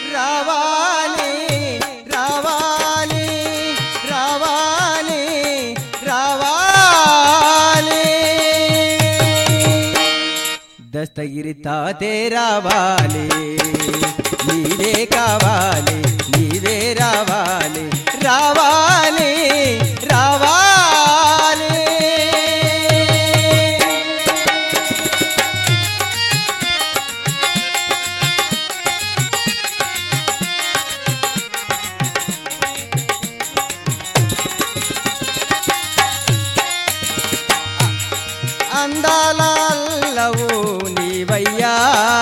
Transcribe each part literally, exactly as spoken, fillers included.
రావాలి రావాలి రావాలి రావాలి దస్తగిరి తాతే రావాలి నీవే కావాలి నీవే రావాలి రావాలి రావాలి అందాల అల్లవు నీవయ్యా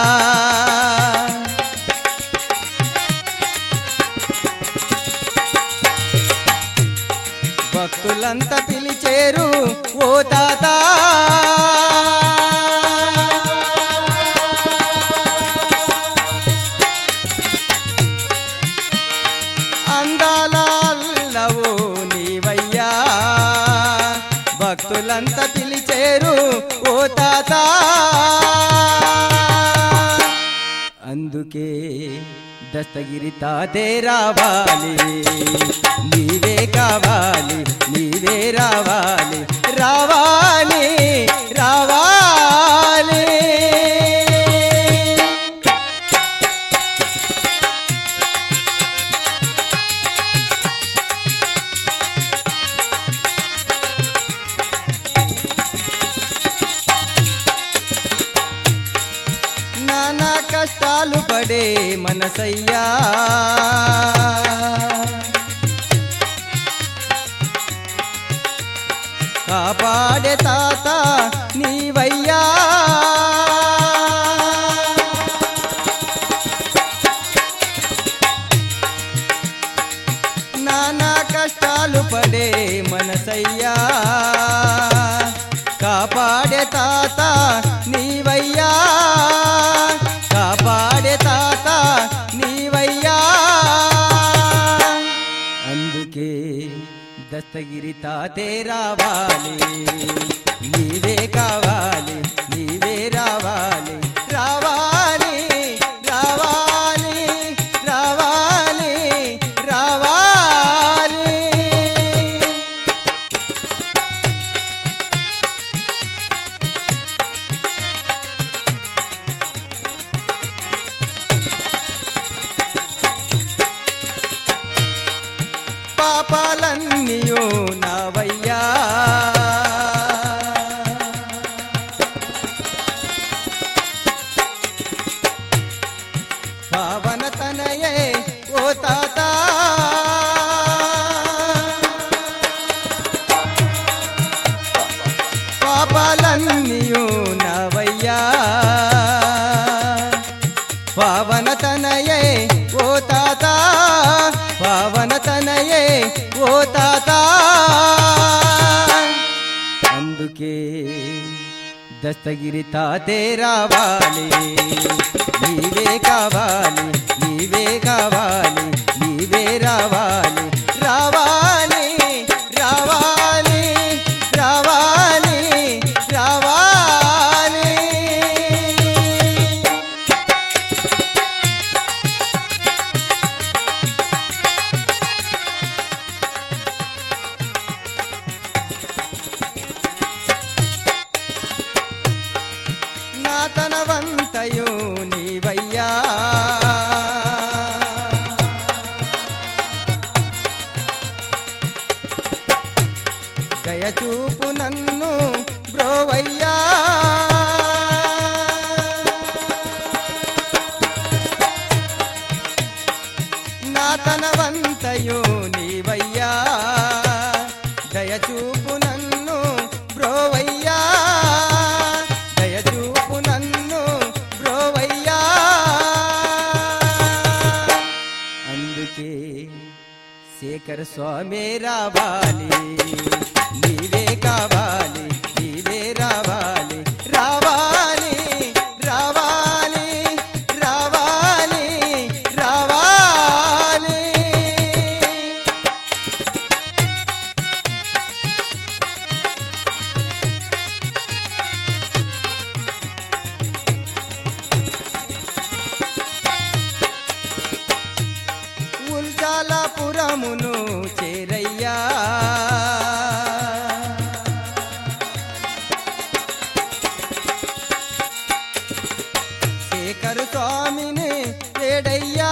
భక్తులంతా పిలిచేరు ఓ తాత అందాల అల్లవు నీవయ్యా భక్తులంతా పిలిచేరు ఓ తాత అందుకే దస్తగిరి తాతే రావాలి నీవే కావాలి నీవే రావాలి రావాలి రావాలి నానా కష్టాలు పడే మనసయ్యా కాపాడే తాత నీవయ్యా నానా కష్టాలు పడే మనసయ్యా కాపాడే తాత నీవయ్యా కాపాడే తాత నీవయ్యా అందుకే దస్తగిరి తాతే రావాలి నీవే కావాలి నీవే రావాలి రావాలి రావాలి రావాలి రావాలి పాపాలన్నీయో నావయ్యా పావన తనయే ఓ తాత పాపాలన్నీయో నావయ్యా పావన తనయే ఓ తాత పావన తనయే ఓ తాత అందుకే దస్తగిరి తాతే రావాలి నీవే కావాలి నీవే కావాలి నీవే రావాలి రావాలి రావాలి రావాలి రావాలి నా తనవంతయో నీవయ్యా దయచూపు నన్ను బ్రోవయ్యా నా తనవంతయో నీవయ్యా దయచూపు నన్ను బ్రోవయ్యా దయచూపు నన్ను బ్రోవయ్యా అందుకే శేఖర స్వామి రావాలి నీవే కావాలి నీవే రావాలి రావాలి రావాలి రావాలి రావాలి దస్తగిరితాపురమును చేరయ్యా శేఖరు స్వామిని వేడయ్యా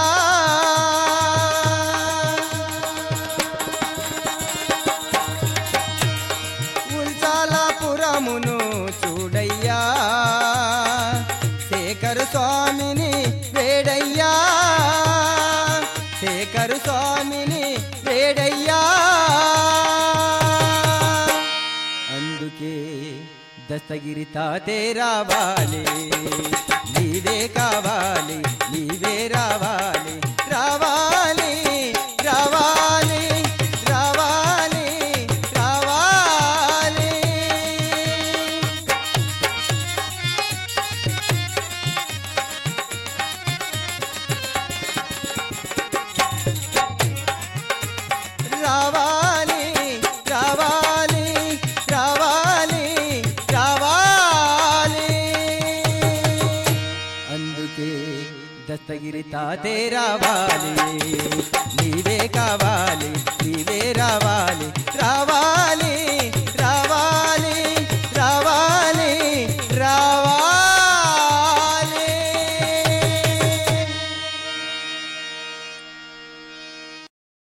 ఉల్చాలాపురమును చూడయ్యా శేఖరు స్వామిని వేడయ్యా శేఖరు స్వామిని వేడయ్యా అందుకే దస్తగిరి తాతే రావాలి నీవే కావాలి నీవే రావాలి రావాలి రావాలి రావాలి రావాలి రావాలి రావాలి రావాలి రావాలి అందుకే దస్తగిరి తాతే రావాలి నీవే కావాలి నీవే రావాలి రావాలి